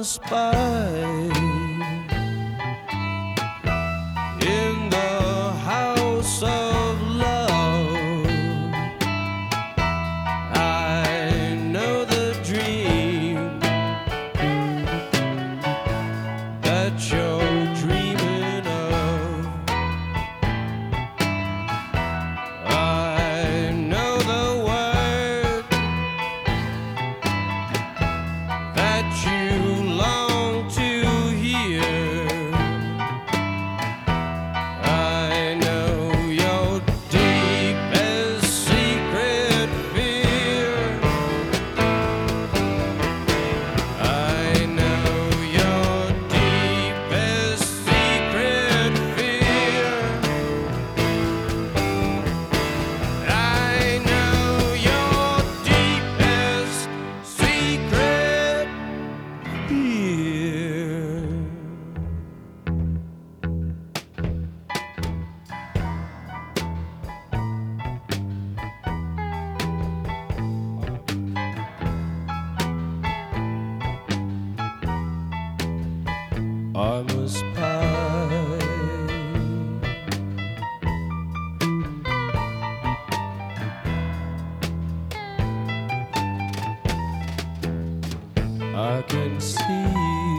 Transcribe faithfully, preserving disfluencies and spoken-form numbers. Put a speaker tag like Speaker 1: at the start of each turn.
Speaker 1: spy in the house of love. I know the dream that you're dreaming of. I know the word that you long to hear. I know your deepest secret fear. I know your deepest secret fear. I know your deepest secret fear. I'm a spy. I can see